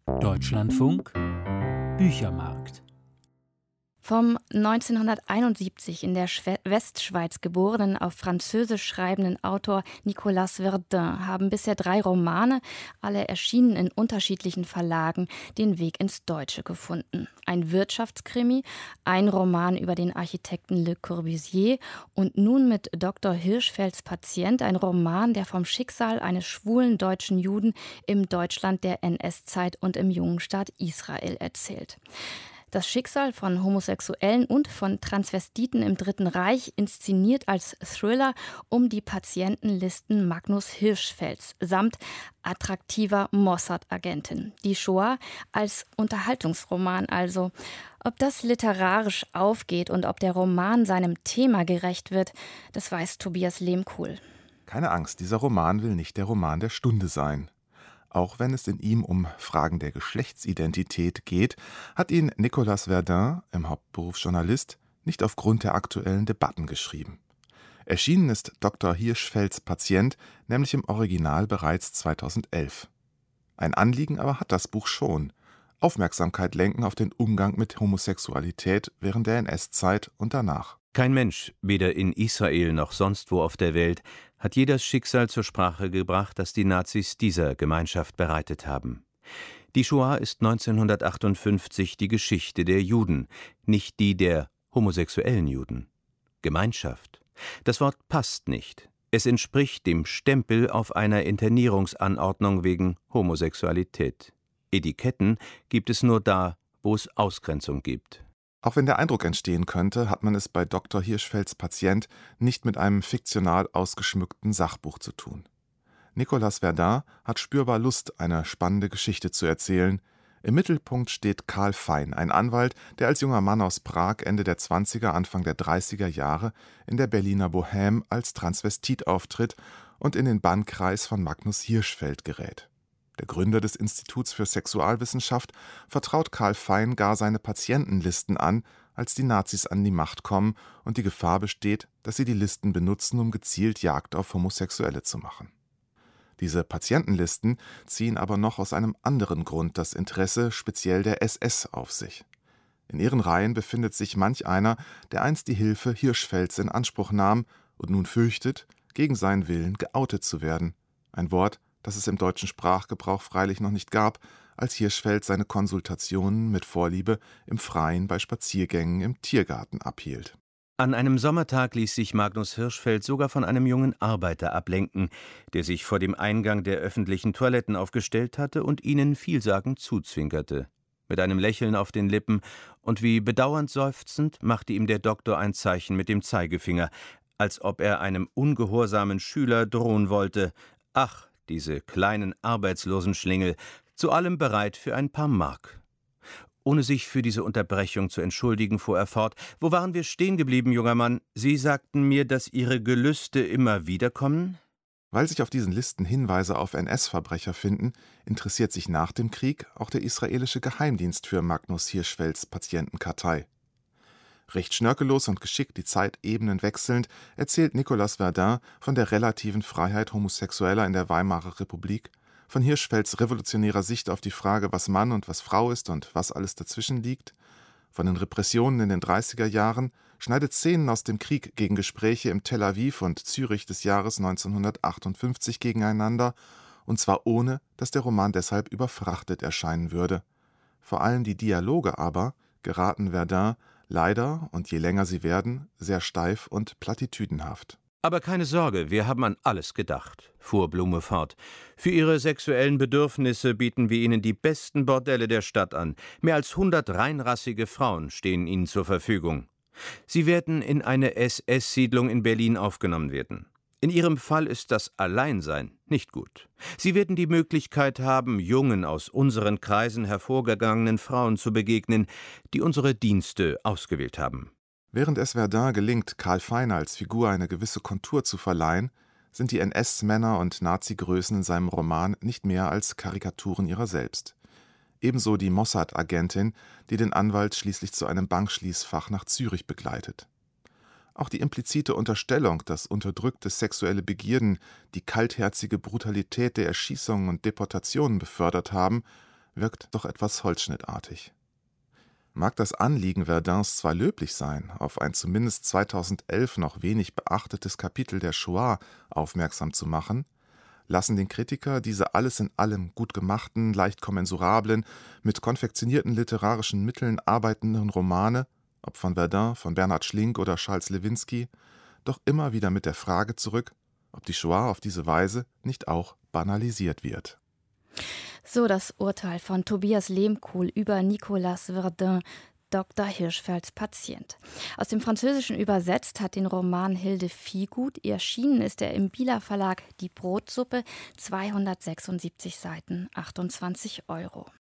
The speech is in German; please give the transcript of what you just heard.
Deutschlandfunk Büchermarkt. Vom 1971 in der Westschweiz geborenen, auf Französisch schreibenden Autor Nicolas Verdun haben bisher 3 Romane, alle erschienen in unterschiedlichen Verlagen, den Weg ins Deutsche gefunden. Ein Wirtschaftskrimi, ein Roman über den Architekten Le Corbusier und nun mit Dr. Hirschfelds Patient ein Roman, der vom Schicksal eines schwulen deutschen Juden im Deutschland der NS-Zeit und im jungen Staat Israel erzählt. Das Schicksal von Homosexuellen und von Transvestiten im Dritten Reich inszeniert als Thriller um die Patientenlisten Magnus Hirschfelds samt attraktiver Mossad-Agentin. Die Shoah als Unterhaltungsroman also. Ob das literarisch aufgeht und ob der Roman seinem Thema gerecht wird, das weiß Tobias Lehmkuhl. Keine Angst, dieser Roman will nicht der Roman der Stunde sein. Auch wenn es in ihm um Fragen der Geschlechtsidentität geht, hat ihn Nicolas Verdun, im Hauptberuf Journalist, nicht aufgrund der aktuellen Debatten geschrieben. Erschienen ist Dr. Hirschfelds Patient nämlich im Original bereits 2011. Ein Anliegen aber hat das Buch schon: Aufmerksamkeit lenken auf den Umgang mit Homosexualität während der NS-Zeit und danach. Kein Mensch, weder in Israel noch sonst wo auf der Welt, hat je das Schicksal zur Sprache gebracht, das die Nazis dieser Gemeinschaft bereitet haben. Die Shoah ist 1958 die Geschichte der Juden, nicht die der homosexuellen Juden. Gemeinschaft. Das Wort passt nicht. Es entspricht dem Stempel auf einer Internierungsanordnung wegen Homosexualität. Etiketten gibt es nur da, wo es Ausgrenzung gibt. Auch wenn der Eindruck entstehen könnte, hat man es bei Dr. Hirschfelds Patient nicht mit einem fiktional ausgeschmückten Sachbuch zu tun. Nicolas Verdun hat spürbar Lust, eine spannende Geschichte zu erzählen. Im Mittelpunkt steht Karl Fein, ein Anwalt, der als junger Mann aus Prag Ende der 20er, Anfang der 30er Jahre in der Berliner Bohème als Transvestit auftritt und in den Bannkreis von Magnus Hirschfeld gerät. Der Gründer des Instituts für Sexualwissenschaft vertraut Karl Fein gar seine Patientenlisten an, als die Nazis an die Macht kommen und die Gefahr besteht, dass sie die Listen benutzen, um gezielt Jagd auf Homosexuelle zu machen. Diese Patientenlisten ziehen aber noch aus einem anderen Grund das Interesse speziell der SS auf sich. In ihren Reihen befindet sich manch einer, der einst die Hilfe Hirschfelds in Anspruch nahm und nun fürchtet, gegen seinen Willen geoutet zu werden. Ein Wort, das es im deutschen Sprachgebrauch freilich noch nicht gab, als Hirschfeld seine Konsultationen mit Vorliebe im Freien bei Spaziergängen im Tiergarten abhielt. An einem Sommertag ließ sich Magnus Hirschfeld sogar von einem jungen Arbeiter ablenken, der sich vor dem Eingang der öffentlichen Toiletten aufgestellt hatte und ihnen vielsagend zuzwinkerte. Mit einem Lächeln auf den Lippen und wie bedauernd seufzend machte ihm der Doktor ein Zeichen mit dem Zeigefinger, als ob er einem ungehorsamen Schüler drohen wollte. Ach, diese kleinen arbeitslosen Schlingel, zu allem bereit für ein paar Mark. Ohne sich für diese Unterbrechung zu entschuldigen, fuhr er fort: »Wo waren wir stehen geblieben, junger Mann? Sie sagten mir, dass Ihre Gelüste immer wiederkommen?« Weil sich auf diesen Listen Hinweise auf NS-Verbrecher finden, interessiert sich nach dem Krieg auch der israelische Geheimdienst für Magnus Hirschfelds Patientenkartei. Recht schnörkellos und geschickt die Zeitebenen wechselnd erzählt Nicolas Verdun von der relativen Freiheit Homosexueller in der Weimarer Republik, von Hirschfelds revolutionärer Sicht auf die Frage, was Mann und was Frau ist und was alles dazwischen liegt, von den Repressionen in den 30er Jahren, schneidet Szenen aus dem Krieg gegen Gespräche im Tel Aviv und Zürich des Jahres 1958 gegeneinander, und zwar ohne, dass der Roman deshalb überfrachtet erscheinen würde. Vor allem die Dialoge aber geraten Verdun leider, und je länger sie werden, sehr steif und plattitüdenhaft. »Aber keine Sorge, wir haben an alles gedacht«, fuhr Blume fort. »Für Ihre sexuellen Bedürfnisse bieten wir Ihnen die besten Bordelle der Stadt an. Mehr als 100 reinrassige Frauen stehen Ihnen zur Verfügung. Sie werden in eine SS-Siedlung in Berlin aufgenommen werden. In Ihrem Fall ist das Alleinsein nicht gut. Sie werden die Möglichkeit haben, jungen, aus unseren Kreisen hervorgegangenen Frauen zu begegnen, die unsere Dienste ausgewählt haben.« Während es Verdun gelingt, Karl Fein als Figur eine gewisse Kontur zu verleihen, sind die NS-Männer und Nazi-Größen in seinem Roman nicht mehr als Karikaturen ihrer selbst. Ebenso die Mossad-Agentin, die den Anwalt schließlich zu einem Bankschließfach nach Zürich begleitet. Auch die implizite Unterstellung, dass unterdrückte sexuelle Begierden die kaltherzige Brutalität der Erschießungen und Deportationen befördert haben, wirkt doch etwas holzschnittartig. Mag das Anliegen Verdins zwar löblich sein, auf ein zumindest 2011 noch wenig beachtetes Kapitel der Shoah aufmerksam zu machen, lassen den Kritiker diese alles in allem gut gemachten, leicht kommensurablen, mit konfektionierten literarischen Mitteln arbeitenden Romane, ob von Verdun, von Bernhard Schlink oder Charles Lewinsky, doch immer wieder mit der Frage zurück, ob die Shoah auf diese Weise nicht auch banalisiert wird. So das Urteil von Tobias Lehmkuhl über Nicolas Verdun, Dr. Hirschfelds Patient. Aus dem Französischen übersetzt hat den Roman Hilde Viehgut. Erschienen ist er im Bieler Verlag Die Brotsuppe, 276 Seiten, 28 €.